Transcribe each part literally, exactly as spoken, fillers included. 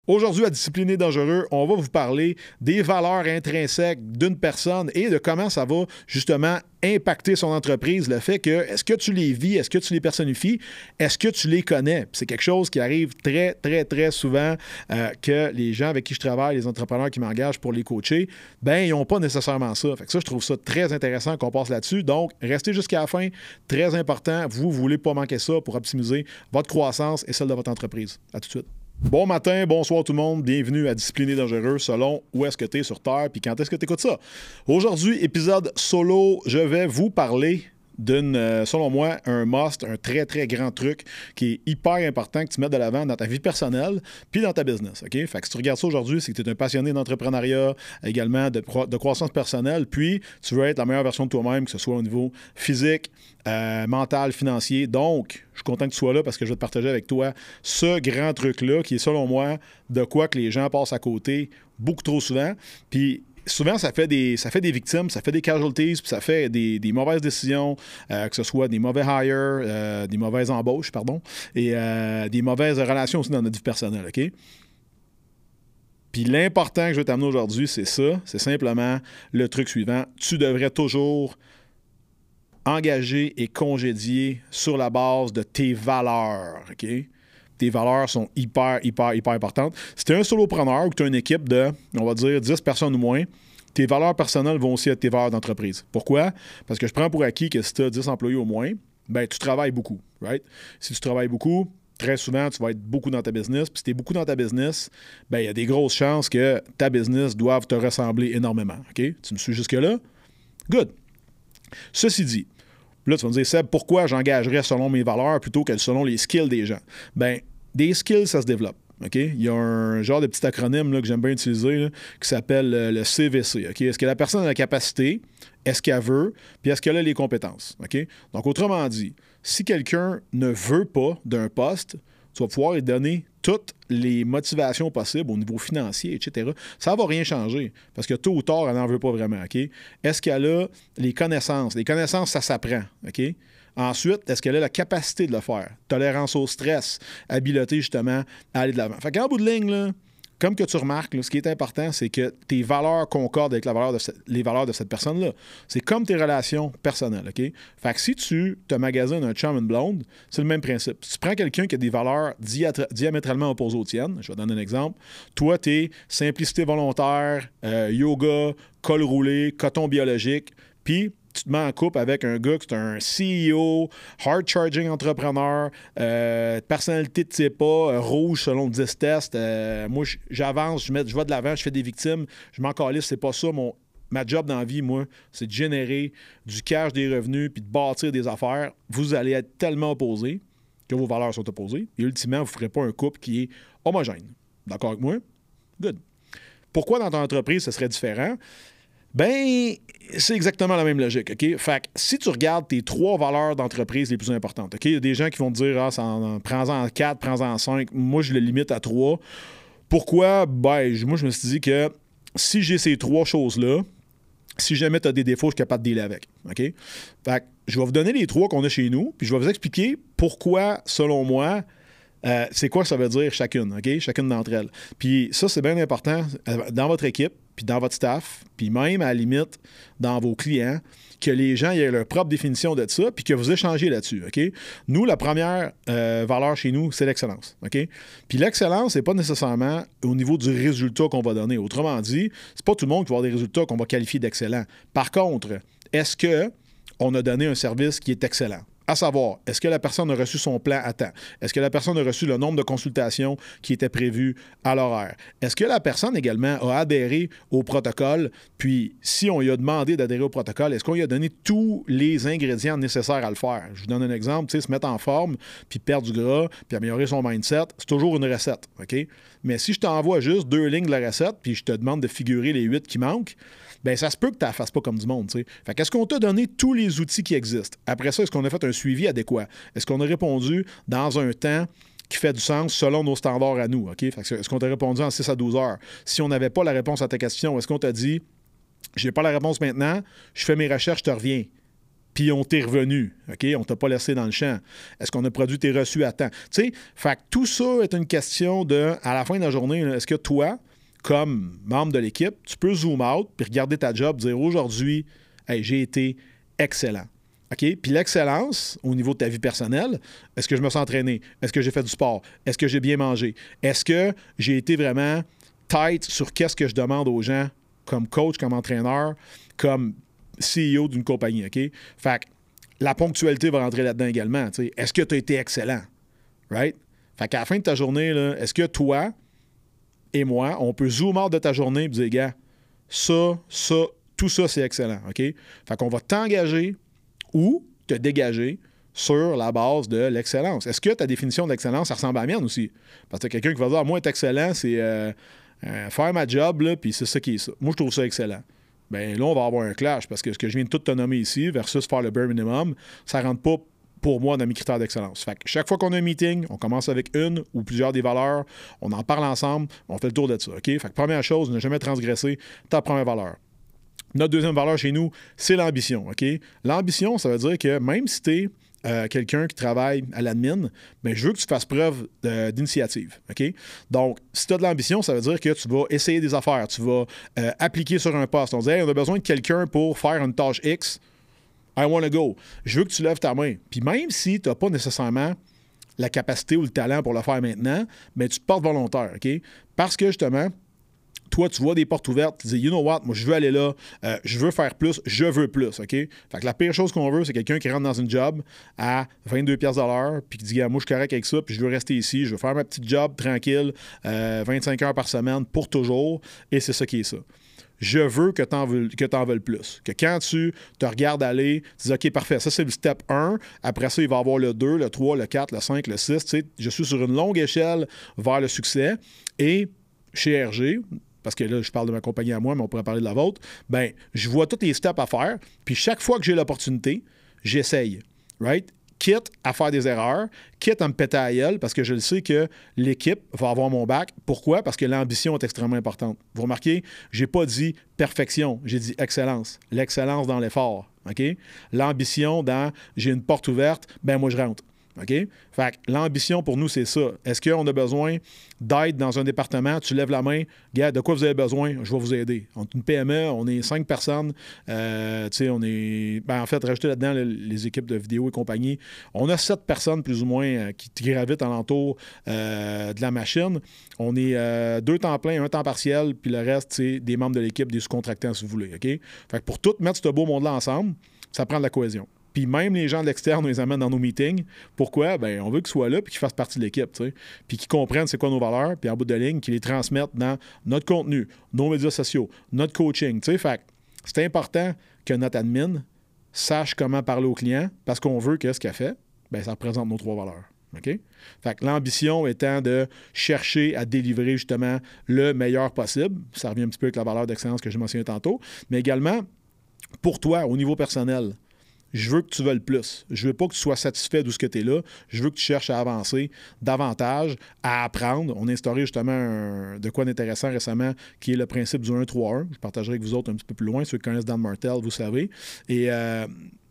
Aujourd'hui, à Discipliné Dangereux, on va vous parler des valeurs intrinsèques d'une personne et de comment ça va justement impacter son entreprise. Le fait que, est-ce que tu les vis, est-ce que tu les personnifies, est-ce que tu les connais? Puis c'est quelque chose qui arrive très, très, très souvent euh, que les gens avec qui je travaille, les entrepreneurs qui m'engagent pour les coacher, ben ils n'ont pas nécessairement ça. Fait que ça, je trouve ça très intéressant qu'on passe là-dessus. Donc, restez jusqu'à la fin. Très important. Vous ne voulez pas manquer ça pour optimiser votre croissance et celle de votre entreprise. À tout de suite. Bon matin, bonsoir tout le monde, bienvenue à Discipliné Dangereux selon où est-ce que tu es sur Terre puis quand est-ce que tu écoutes ça. Aujourd'hui, épisode solo, je vais vous parler d'une, euh, selon moi, un must, un très, très grand truc qui est hyper important que tu mettes de l'avant dans ta vie personnelle puis dans ta business, OK? Fait que si tu regardes ça aujourd'hui, c'est que tu es un passionné d'entrepreneuriat, également de, cro- de croissance personnelle, puis tu veux être la meilleure version de toi-même, que ce soit au niveau physique, euh, mental, financier. Donc, je suis content que tu sois là parce que je vais te partager avec toi ce grand truc-là qui est, selon moi, de quoi que les gens passent à côté beaucoup trop souvent. Puis, souvent, ça fait des, ça fait des victimes, ça fait des casualties, puis ça fait des, des mauvaises décisions, euh, que ce soit des mauvais hires, euh, des mauvaises embauches, pardon, et euh, des mauvaises relations aussi dans notre vie personnelle, OK? Puis l'important que je vais t'amener aujourd'hui, c'est ça, c'est simplement le truc suivant. Tu devrais toujours engager et congédier sur la base de tes valeurs, OK? Tes valeurs sont hyper, hyper, hyper importantes. Si tu es un solopreneur ou que tu as une équipe de, on va dire, dix personnes ou moins, tes valeurs personnelles vont aussi être tes valeurs d'entreprise. Pourquoi? Parce que je prends pour acquis que si tu as dix employés au moins, ben tu travailles beaucoup, right? Si tu travailles beaucoup, très souvent, tu vas être beaucoup dans ta business. Puis si tu es beaucoup dans ta business, ben il y a des grosses chances que ta business doive te ressembler énormément, OK? Tu me suis jusque-là? Good. Ceci dit, là, tu vas me dire, Seb, pourquoi j'engagerais selon mes valeurs plutôt que selon les skills des gens? Bien, des skills, ça se développe. OK? Il y a un genre de petit acronyme là, que j'aime bien utiliser là, qui s'appelle euh, le C V C. OK? Est-ce que la personne a la capacité? Est-ce qu'elle veut? Puis est-ce qu'elle a les compétences? OK? Donc, autrement dit, si quelqu'un ne veut pas d'un poste, tu vas pouvoir lui donner toutes les motivations possibles au niveau financier, et cetera. Ça ne va rien changer parce que tôt ou tard, elle n'en veut pas vraiment. OK? Est-ce qu'elle a les connaissances? Les connaissances, ça s'apprend. OK? Ensuite, est-ce qu'elle a la capacité de le faire? Tolérance au stress, habileté justement à aller de l'avant. Fait qu'en bout de ligne, là, comme que tu remarques, là, ce qui est important, c'est que tes valeurs concordent avec la valeur de cette, les valeurs de cette personne-là. C'est comme tes relations personnelles, OK? Fait que si tu te magasines un chum, une blonde, c'est le même principe. Si tu prends quelqu'un qui a des valeurs diatra- diamétralement opposées aux tiennes, je vais donner un exemple. Toi, t'es simplicité volontaire, euh, yoga, col roulé, coton biologique, puis tu te mets en couple avec un gars qui est un C E O, hard-charging entrepreneur, euh, personnalité de type pas, euh, rouge selon dix tests. Euh, moi, j'avance, je, mets, je vais de l'avant, je fais des victimes, je m'en calisse, c'est pas ça mon, ma job dans la vie, moi. C'est de générer du cash, des revenus, puis de bâtir des affaires. Vous allez être tellement opposés que vos valeurs sont opposées. Et ultimement, vous ne ferez pas un couple qui est homogène. D'accord avec moi? Good. Pourquoi dans ton entreprise, ce serait différent? Ben, c'est exactement la même logique, OK? Fait que si tu regardes tes trois valeurs d'entreprise les plus importantes, OK? Il y a des gens qui vont te dire, ah, en, prends-en quatre, prends-en cinq. Moi, je le limite à trois. Pourquoi? Ben, moi, je me suis dit que si j'ai ces trois choses-là, si jamais tu as des défauts, je suis capable de dealer avec, OK? Fait que je vais vous donner les trois qu'on a chez nous, puis je vais vous expliquer pourquoi, selon moi, Euh, c'est quoi ça veut dire chacune, OK? Chacune d'entre elles. Puis ça, c'est bien important euh, dans votre équipe, puis dans votre staff, puis même à la limite dans vos clients, que les gens aient leur propre définition de ça, puis que vous échangez là-dessus, OK? Nous, la première euh, valeur chez nous, c'est l'excellence, OK? Puis l'excellence, c'est pas nécessairement au niveau du résultat qu'on va donner. Autrement dit, c'est pas tout le monde qui va avoir des résultats qu'on va qualifier d'excellents. Par contre, est-ce que on a donné un service qui est excellent? À savoir, est-ce que la personne a reçu son plan à temps? Est-ce que la personne a reçu le nombre de consultations qui était prévu à l'horaire? Est-ce que la personne également a adhéré au protocole? Puis, si on lui a demandé d'adhérer au protocole, est-ce qu'on lui a donné tous les ingrédients nécessaires à le faire? Je vous donne un exemple, tu sais, se mettre en forme, puis perdre du gras, puis améliorer son mindset, c'est toujours une recette, OK? Mais si je t'envoie juste deux lignes de la recette, puis je te demande de figurer les huit qui manquent, bien, ça se peut que tu ne la fasses pas comme du monde, tu sais. Fait qu'est-ce qu'on t'a donné tous les outils qui existent? Après ça, est-ce qu'on a fait un suivi adéquat? Est-ce qu'on a répondu dans un temps qui fait du sens selon nos standards à nous, OK? Fait que est-ce qu'on t'a répondu en six à douze heures? Si on n'avait pas la réponse à ta question, est-ce qu'on t'a dit, j'ai pas la réponse maintenant, je fais mes recherches, je te reviens? puis on t'est revenu, OK? On t'a pas laissé dans le champ. Est-ce qu'on a produit tes reçus à temps? Tu sais, fait que tout ça est une question de, à la fin de la journée, est-ce que toi, comme membre de l'équipe, tu peux zoom out puis regarder ta job, dire aujourd'hui, hey, j'ai été excellent. OK? Puis l'excellence, au niveau de ta vie personnelle, est-ce que je me suis entraîné? Est-ce que j'ai fait du sport? Est-ce que j'ai bien mangé? Est-ce que j'ai été vraiment tight sur qu'est-ce que je demande aux gens comme coach, comme entraîneur, comme C E O d'une compagnie, OK? Fait que la ponctualité va rentrer là-dedans également. T'sais. Est-ce que tu as été excellent? Right? Fait qu'à la fin de ta journée, là, est-ce que toi et moi, on peut zoomer out de ta journée et dire, gars, ça, ça, tout ça, c'est excellent, OK? Fait qu'on va t'engager ou te dégager sur la base de l'excellence. Est-ce que ta définition d'excellence, ça ressemble à la mienne aussi? Parce que quelqu'un qui va dire, ah, moi, être excellent, c'est euh, euh, faire ma job, là, puis c'est ça qui est ça. Moi, je trouve ça excellent. Bien, là, on va avoir un clash parce que ce que je viens de tout te nommer ici versus faire le bare minimum, ça ne rentre pas pour moi dans mes critères d'excellence. Fait que chaque fois qu'on a un meeting, on commence avec une ou plusieurs des valeurs, on en parle ensemble, on fait le tour de ça. OK? Fait que première chose, ne jamais transgresser ta première valeur. Notre deuxième valeur chez nous, c'est l'ambition. OK? L'ambition, ça veut dire que même si tu es euh, quelqu'un qui travaille à l'admin, bien, je veux que tu fasses preuve de, d'initiative. OK? Donc, si tu as de l'ambition, ça veut dire que tu vas essayer des affaires, tu vas euh, appliquer sur un poste. On dit, hey, on a besoin de quelqu'un pour faire une tâche X. I want to go. Je veux que tu lèves ta main. Puis même si tu n'as pas nécessairement la capacité ou le talent pour le faire maintenant, mais tu te portes volontaire, OK? Parce que justement, toi, tu vois des portes ouvertes, tu dis, you know what, moi, je veux aller là, euh, je veux faire plus, je veux plus, OK? Fait que la pire chose qu'on veut, c'est quelqu'un qui rentre dans une job à vingt-deux piastres de l'heure, puis qui dit, moi, je suis correct avec ça, puis je veux rester ici, je veux faire ma petite job tranquille, euh, vingt-cinq heures par semaine pour toujours, et c'est ça qui est ça. Je veux que tu en veuilles, que t'en veuilles plus. Que quand tu te regardes aller, tu dis, OK, parfait, ça, c'est le step un. Après ça, il va y avoir le deux, le trois, le quatre, le cinq, le six. Tu sais, je suis sur une longue échelle vers le succès. Et chez R G, parce que là, je parle de ma compagnie à moi, mais on pourrait parler de la vôtre, bien, je vois tous les steps à faire. Puis chaque fois que j'ai l'opportunité, j'essaye. Right? Quitte à faire des erreurs, quitte à me péter à la gueule, parce que je le sais que l'équipe va avoir mon bac. Pourquoi? Parce que l'ambition est extrêmement importante. Vous remarquez, j'ai pas dit perfection, j'ai dit excellence. L'excellence dans l'effort. OK? L'ambition dans j'ai une porte ouverte, ben moi je rentre. OK? Fait que l'ambition pour nous, c'est ça. Est-ce qu'on a besoin d'aide dans un département? Tu lèves la main. Gars, de quoi vous avez besoin? Je vais vous aider. On est une P M E, on est cinq personnes. Euh, tu sais, on est. Ben, en fait, rajouter là-dedans les, les équipes de vidéo et compagnie. On a sept personnes plus ou moins euh, qui gravitent alentour euh, de la machine. On est euh, deux temps plein, un temps partiel, puis le reste, c'est des membres de l'équipe, des sous-contractants, si vous voulez. OK? Fait que pour tout mettre ce beau monde-là ensemble, ça prend de la cohésion. Puis même les gens de l'externe, on les amène dans nos meetings. Pourquoi? Bien, on veut qu'ils soient là puis qu'ils fassent partie de l'équipe, tu sais. Puis qu'ils comprennent c'est quoi nos valeurs, puis en bout de ligne, qu'ils les transmettent dans notre contenu, nos médias sociaux, notre coaching, tu sais. Fait que c'est important que notre admin sache comment parler aux clients parce qu'on veut que ce qu'elle fait, bien, ça représente nos trois valeurs. OK? Fait que l'ambition étant de chercher à délivrer justement le meilleur possible. Ça revient un petit peu avec la valeur d'excellence que j'ai mentionné tantôt. Mais également, pour toi, au niveau personnel, je veux que tu veuilles plus. Je veux pas que tu sois satisfait d'où ce que tu es là. Je veux que tu cherches à avancer davantage, à apprendre. On a instauré justement un, de quoi d'intéressant récemment, qui est le principe du un trois un. Je partagerai avec vous autres un petit peu plus loin. Ceux qui connaissent Dan Martel, vous savez. Et, euh,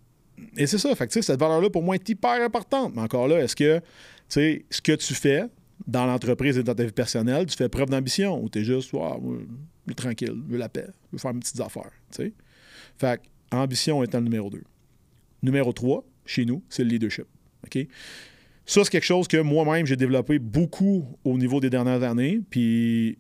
et c'est ça. Fait que, cette valeur-là, pour moi, est hyper importante. Mais encore là, est-ce que ce que tu fais dans l'entreprise et dans ta vie personnelle, tu fais preuve d'ambition ou tu es juste, wow, moi, je veux tranquille, je veux la paix, je veux faire mes petites affaires. T'sais? Fait que, ambition étant le numéro deux. Numéro trois, chez nous, c'est le leadership. OK? Ça, c'est quelque chose que moi-même, j'ai développé beaucoup au niveau des dernières années. Puis,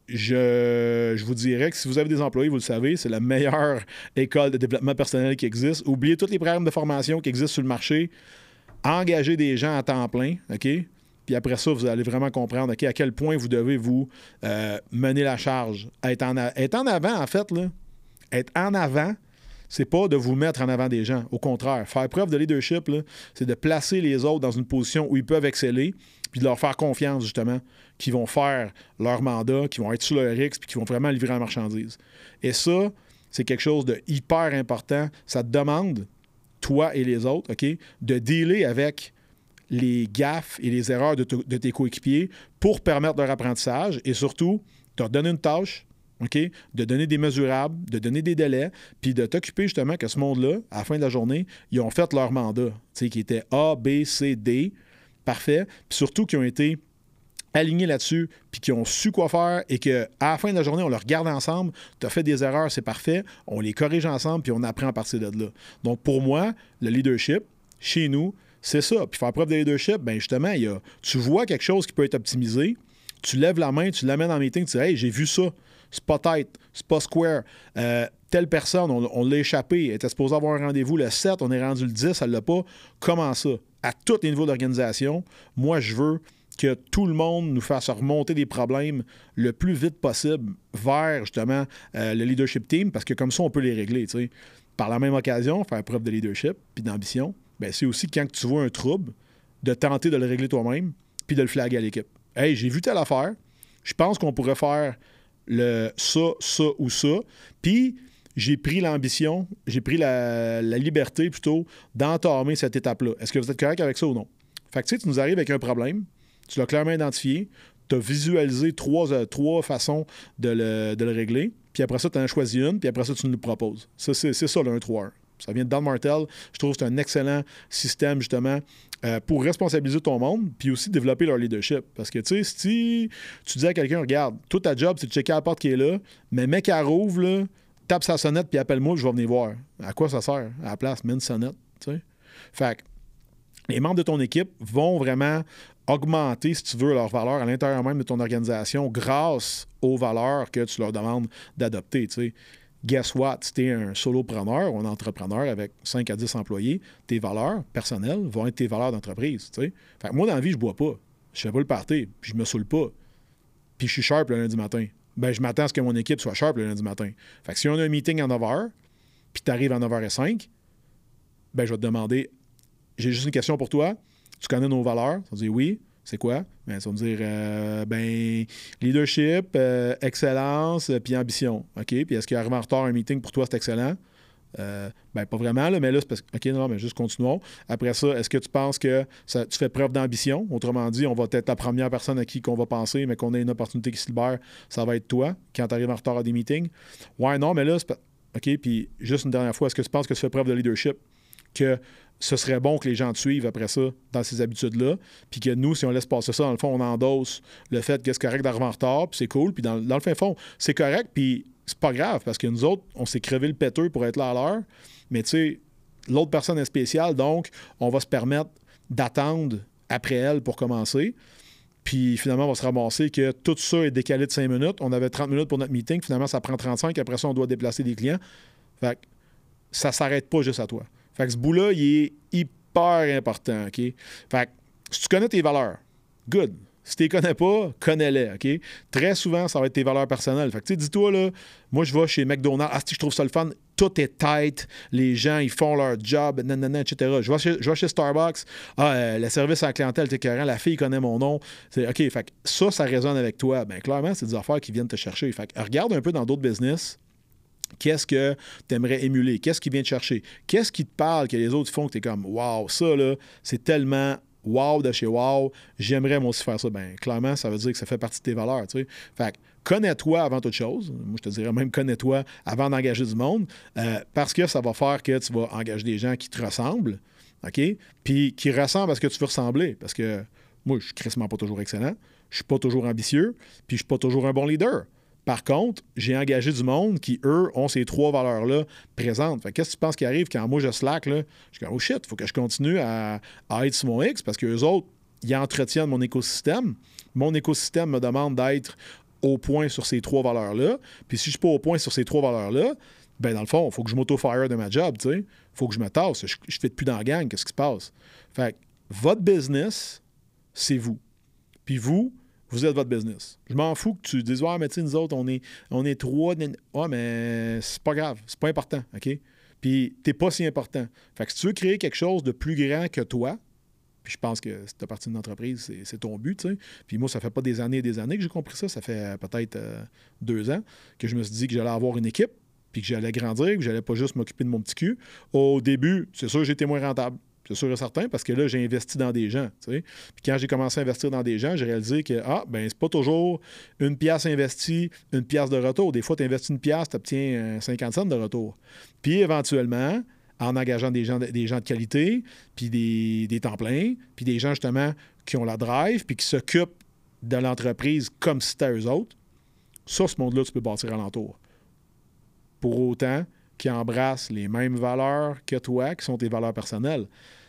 je, je vous dirais que si vous avez des employés, vous le savez, c'est la meilleure école de développement personnel qui existe. Oubliez tous les programmes de formation qui existent sur le marché. Engagez des gens à temps plein. OK? Puis après ça, vous allez vraiment comprendre okay, à quel point vous devez vous euh, mener la charge. Être en, a, être en avant, en fait, là. Être en avant, c'est pas de vous mettre en avant des gens. Au contraire, faire preuve de leadership, là, c'est de placer les autres dans une position où ils peuvent exceller, puis de leur faire confiance, justement, qu'ils vont faire leur mandat, qu'ils vont être sur leur X, puis qu'ils vont vraiment livrer la marchandise. Et ça, c'est quelque chose de hyper important. Ça te demande, toi et les autres, OK, de dealer avec les gaffes et les erreurs de, t- de tes coéquipiers pour permettre leur apprentissage et surtout, te donner une tâche, OK? De donner des mesurables, de donner des délais, puis de t'occuper justement que ce monde-là, à la fin de la journée, ils ont fait leur mandat, tu sais, qui était A, B, C, D, parfait, puis surtout qu'ils ont été alignés là-dessus, puis qui ont su quoi faire et qu'à la fin de la journée, on le regarde ensemble, tu as fait des erreurs, c'est parfait, on les corrige ensemble, puis on apprend à partir de là. Donc, pour moi, le leadership, chez nous, c'est ça. Puis faire preuve de leadership, bien justement, il y a, tu vois quelque chose qui peut être optimisé, tu lèves la main, tu l'amènes en meeting, tu dis « Hey, j'ai vu ça, c'est pas tight, c'est pas square. Euh, telle personne, on, on l'a échappé, elle était supposée avoir un rendez-vous le sept, on est rendu le dix, elle l'a pas. Comment ça? » À tous les niveaux d'organisation, moi, je veux que tout le monde nous fasse remonter des problèmes le plus vite possible vers, justement, euh, le leadership team, parce que comme ça, on peut les régler, tu sais. Par la même occasion, faire preuve de leadership puis d'ambition, bien, c'est aussi quand tu vois un trouble, de tenter de le régler toi-même puis de le flaguer à l'équipe. « Hey, j'ai vu telle affaire, je pense qu'on pourrait faire le ça, ça ou ça. » Puis, j'ai pris l'ambition, j'ai pris la, la liberté, plutôt, d'entamer cette étape-là. Est-ce que vous êtes correct avec ça ou non? Fait que, tu sais, tu nous arrives avec un problème, tu l'as clairement identifié, tu as visualisé trois, euh, trois façons de le, de le régler, puis après ça, tu en as choisi une, puis après ça, tu nous le proposes. Ça, c'est, c'est ça, le un trois un. Ça vient de Dan Martell. Je trouve que c'est un excellent système, justement, euh, pour responsabiliser ton monde, puis aussi développer leur leadership. Parce que, tu sais, si tu dis à quelqu'un, regarde, toute ta job, c'est de checker la porte qui est là, mais mec, elle rouvre, là, tape sa sonnette, puis appelle-moi, je vais venir voir. À quoi ça sert? À la place, mets une sonnette, tu sais. Fait que les membres de ton équipe vont vraiment augmenter, si tu veux, leur valeur à l'intérieur même de ton organisation grâce aux valeurs que tu leur demandes d'adopter, tu sais. Guess what? Si tu es un solopreneur ou un entrepreneur avec cinq à dix employés, tes valeurs personnelles vont être tes valeurs d'entreprise. T'sais. Fait que moi, dans la vie, je bois pas. Je fais pas le party, puis je me saoule pas. Puis je suis sharp le lundi matin. Ben, je m'attends à ce que mon équipe soit sharp le lundi matin. Fait que si on a un meeting à neuf heures, puis tu arrives à neuf heures cinq, ben, je vais te demander, j'ai juste une question pour toi. Tu connais nos valeurs? Tu vas dire oui. C'est quoi? Ben, ça va me dire, euh, ben, leadership, euh, excellence, euh, puis ambition. OK? Puis est-ce qu'arriver en retard à un meeting, pour toi, c'est excellent? Euh, ben, pas vraiment, là, mais là, c'est parce que, OK, non, mais juste continuons. Après ça, est-ce que tu penses que ça, tu fais preuve d'ambition? Autrement dit, on va être la première personne à qui qu'on va penser, mais qu'on a une opportunité qui se libère, ça va être toi, quand tu arrives en retard à des meetings. Ouais, non, mais là, c'est pas... OK, puis juste une dernière fois, est-ce que tu penses que tu fais preuve de leadership? Que ce serait bon que les gens te suivent après ça dans ces habitudes-là, puis que nous, si on laisse passer ça, dans le fond, on endosse le fait que c'est correct d'arriver en retard, puis c'est cool, puis dans, dans le fin fond, c'est correct, puis c'est pas grave, parce que nous autres, on s'est crevé le péteux pour être là à l'heure, mais tu sais, l'autre personne est spéciale, donc on va se permettre d'attendre après elle pour commencer, puis finalement, on va se ramasser que tout ça est décalé de cinq minutes, on avait trente minutes pour notre meeting, finalement, ça prend trente-cinq, après ça, on doit déplacer des clients, fait que ça s'arrête pas juste à toi. Fait que ce bout-là, il est hyper important, OK? Fait que si tu connais tes valeurs, good. Si tu les connais pas, connais-les, OK? Très souvent, ça va être tes valeurs personnelles. Fait que tu sais, dis-toi, là, moi, je vais chez McDonald's, ah, si je trouve ça le fun, tout est tight, les gens, ils font leur job, nanana, et cetera. Je vais chez, je vais chez Starbucks, ah, euh, le service à la clientèle, t'es écœurant, la fille connaît mon nom. C'est, OK, fait que ça, ça résonne avec toi. Bien, clairement, c'est des affaires qui viennent te chercher. Fait que regarde un peu dans d'autres business. Qu'est-ce que tu aimerais émuler? Qu'est-ce qui vient te chercher? Qu'est-ce qui te parle que les autres font que tu es comme « Wow, ça, là, c'est tellement wow de chez wow, j'aimerais moi aussi faire ça. » Bien, clairement, ça veut dire que ça fait partie de tes valeurs, tu sais. Fait que connais-toi avant toute chose. Moi, je te dirais même connais-toi avant d'engager du monde euh, parce que ça va faire que tu vas engager des gens qui te ressemblent, OK? Puis qui ressemblent à ce que tu veux ressembler. Parce que moi, je suis crissement pas toujours excellent, je suis pas toujours ambitieux, puis je suis pas toujours un bon leader. Par contre, j'ai engagé du monde qui, eux, ont ces trois valeurs-là présentes. Fait que qu'est-ce que tu penses qui arrive quand moi, je slack, là? Je dis, oh shit, il faut que je continue à, à être sur mon X parce qu'eux autres, ils entretiennent mon écosystème. Mon écosystème me demande d'être au point sur ces trois valeurs-là. Puis si je ne suis pas au point sur ces trois valeurs-là, ben dans le fond, il faut que je m'auto-fire de ma job, tu sais. Il faut que je me tasse. Je ne fais plus dans la gang. Qu'est-ce qui se passe? Fait que votre business, c'est vous. Puis vous, vous êtes votre business. Je m'en fous que tu dises « Ouais, mais tu sais, nous autres, on est, on est trois. » Ouais, mais c'est pas grave. C'est pas important, OK? Puis t'es pas si important. Fait que si tu veux créer quelque chose de plus grand que toi, puis je pense que si tu as partie d'une entreprise, c'est, c'est ton but, tu sais. Puis moi, ça fait pas des années et des années que j'ai compris ça. Ça fait peut-être euh, deux ans que je me suis dit que j'allais avoir une équipe, puis que j'allais grandir, que j'allais pas juste m'occuper de mon petit cul. Au début, c'est sûr que j'étais moins rentable. c'est sûr et certain, parce que là, j'ai investi dans des gens. T'sais. Puis quand j'ai commencé à investir dans des gens, j'ai réalisé que, ah, ben c'est pas toujours une pièce investie, une pièce de retour. Des fois, tu investis une pièce, tu obtiens cinquante cents de retour. Puis éventuellement, en engageant des gens de, des gens de qualité, puis des, des temps pleins, puis des gens, justement, qui ont la drive, puis qui s'occupent de l'entreprise comme si c'était eux autres, ça, ce monde-là, tu peux bâtir alentour. Pour autant qui embrassent les mêmes valeurs que toi, qui sont tes valeurs personnelles.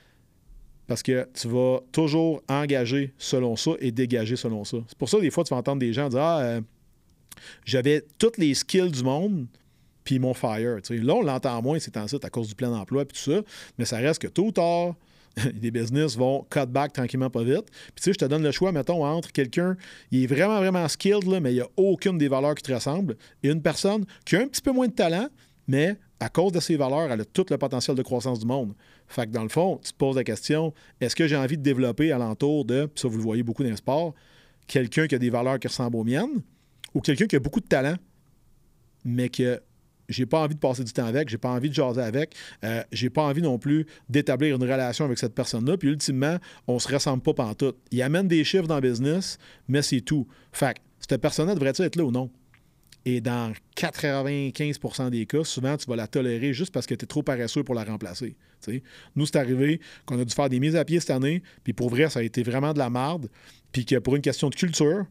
Parce que tu vas toujours engager selon ça et dégager selon ça. C'est pour ça, des fois, tu vas entendre des gens dire « Ah, euh, j'avais toutes les skills du monde, puis ils m'ont fire. » Tu sais, là, on l'entend moins, c'est en ça, à cause du plein emploi, puis tout ça, mais ça reste que tôt ou tard, les business vont cut back tranquillement, pas vite. Puis tu sais, je te donne le choix, mettons, entre quelqu'un, il est vraiment, vraiment skilled, là, mais il n'y a aucune des valeurs qui te ressemblent, et une personne qui a un petit peu moins de talent, mais à cause de ses valeurs, elle a tout le potentiel de croissance du monde. Fait que dans le fond, tu te poses la question, est-ce que j'ai envie de développer alentour de, puis ça vous le voyez beaucoup dans le sport, quelqu'un qui a des valeurs qui ressemblent aux miennes, ou quelqu'un qui a beaucoup de talent, mais que j'ai pas envie de passer du temps avec, j'ai pas envie de jaser avec, euh, j'ai pas envie non plus d'établir une relation avec cette personne-là, puis ultimement, on se ressemble pas pantoute. Il amène des chiffres dans le business, mais c'est tout. Fait que cette personne-là devrait-elle être là ou non? Et dans quatre-vingt-quinze pour cent des cas, souvent, tu vas la tolérer juste parce que tu es trop paresseux pour la remplacer. T'sais. Nous, c'est arrivé qu'on a dû faire des mises à pied cette année, puis pour vrai, ça a été vraiment de la marde, puis que pour une question de culture,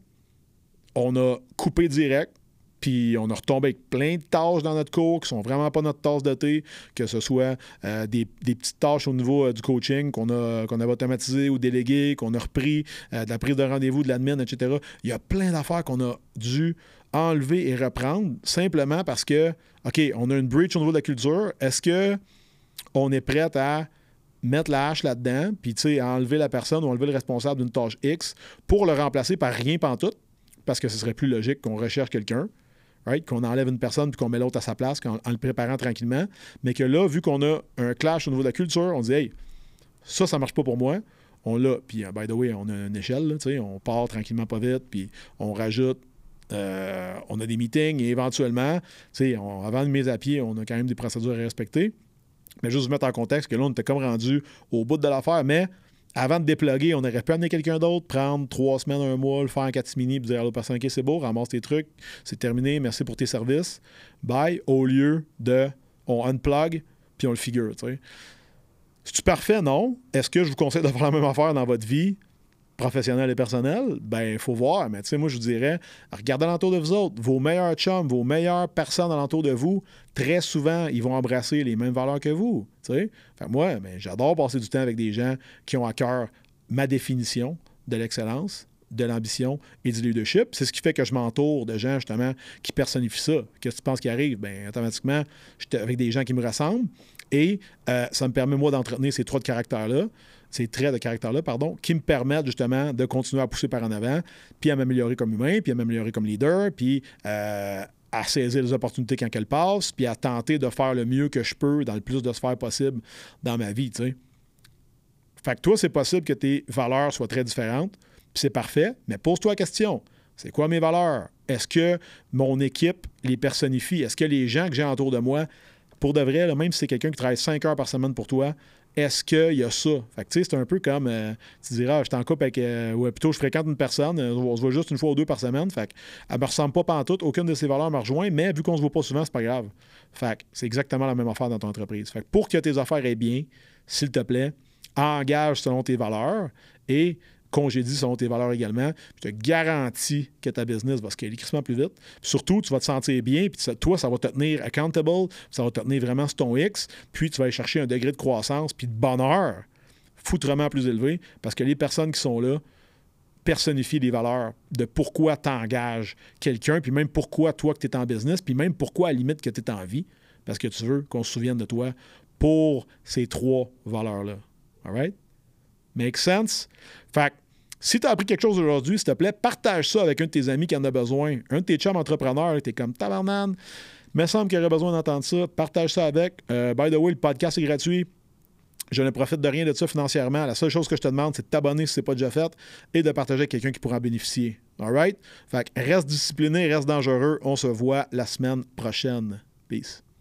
on a coupé direct, puis on a retombé avec plein de tâches dans notre cours qui sont vraiment pas notre tasse de thé, que ce soit euh, des, des petites tâches au niveau euh, du coaching qu'on a, qu'on avait automatisé ou délégué, qu'on a repris, euh, de la prise de rendez-vous, de l'admin, et cetera. Il y a plein d'affaires qu'on a dû enlever et reprendre simplement parce que, OK, on a une breach au niveau de la culture. Est-ce que on est prêt à mettre la hache là-dedans, puis tu sais, à enlever la personne ou enlever le responsable d'une tâche X pour le remplacer par rien pantoute, parce que ce serait plus logique qu'on recherche quelqu'un, right? Qu'on enlève une personne puis qu'on met l'autre à sa place en, en le préparant tranquillement, mais que là, vu qu'on a un clash au niveau de la culture, on dit « Hey, ça, ça marche pas pour moi. » On l'a, puis by the way, on a une échelle, là, tu sais, on part tranquillement pas vite, puis on rajoute. Euh, on a des meetings et éventuellement, on, avant de mise à pied, on a quand même des procédures à respecter. Mais juste vous mettre en contexte que là, on était comme rendu au bout de l'affaire, mais avant de déploguer, on aurait pu amener quelqu'un d'autre, prendre trois semaines, un mois, le faire en catimini, puis dire à l'autre personne, OK, c'est beau, ramasse tes trucs, c'est terminé, merci pour tes services. Bye, au lieu de on unplug, puis on le figure. T'sais. C'est-tu parfait? Non. Est-ce que je vous conseille de faire la même affaire dans votre vie? Professionnel et personnel, ben il faut voir. Mais tu sais, moi, je vous dirais, regardez alentour de vous autres. Vos meilleurs chums, vos meilleures personnes alentour de vous, très souvent, ils vont embrasser les mêmes valeurs que vous. Tu sais? Fait que moi, ben, j'adore passer du temps avec des gens qui ont à cœur ma définition de l'excellence, de l'ambition et du leadership. C'est ce qui fait que je m'entoure de gens, justement, qui personnifient ça. Qu'est-ce que tu penses qui arrive? Bien, automatiquement, j'étais avec des gens qui me ressemblent et euh, ça me permet, moi, d'entretenir ces trois de caractères-là, ces traits de caractère-là, pardon, qui me permettent, justement, de continuer à pousser par en avant, puis à m'améliorer comme humain, puis à m'améliorer comme leader, puis euh, à saisir les opportunités quand elles passent, puis à tenter de faire le mieux que je peux dans le plus de sphères possible dans ma vie, tu sais. Fait que toi, c'est possible que tes valeurs soient très différentes, puis c'est parfait, mais pose-toi la question. C'est quoi mes valeurs? Est-ce que mon équipe les personnifie? Est-ce que les gens que j'ai autour de moi, pour de vrai, là, même si c'est quelqu'un qui travaille cinq heures par semaine pour toi, est-ce qu'il y a ça? Fait que tu sais, c'est un peu comme, euh, tu diras, ah, je t'en couple avec, euh, ou plutôt je fréquente une personne, euh, on se voit juste une fois ou deux par semaine, fait qu'elle me ressemble pas pantoute, aucune de ses valeurs me rejoint, mais vu qu'on se voit pas souvent, c'est pas grave. Fait que c'est exactement la même affaire dans ton entreprise. Fait que pour que tes affaires aient bien, s'il te plaît, engage selon tes valeurs et congédie selon tes valeurs également. Je te garantis que ta business va scaler crissement plus vite. Puis surtout, tu vas te sentir bien, puis ça, toi, ça va te tenir accountable, ça va te tenir vraiment sur ton X, puis tu vas aller chercher un degré de croissance puis de bonheur foutrement plus élevé parce que les personnes qui sont là personnifient les valeurs de pourquoi tu engages quelqu'un, puis même pourquoi toi que tu es en business, puis même pourquoi à la limite que tu es en vie, parce que tu veux qu'on se souvienne de toi pour ces trois valeurs-là. All right? Make sense? Fait que si tu as appris quelque chose aujourd'hui, s'il te plaît, partage ça avec un de tes amis qui en a besoin. Un de tes chums entrepreneurs, tu es comme tabarnane, me semble qu'il aurait besoin d'entendre ça. Partage ça avec. Euh, by the way, le podcast est gratuit. Je ne profite de rien de ça financièrement. La seule chose que je te demande, c'est de t'abonner si ce n'est pas déjà fait et de partager avec quelqu'un qui pourra en bénéficier. All right? Fait que reste discipliné, reste dangereux. On se voit la semaine prochaine. Peace.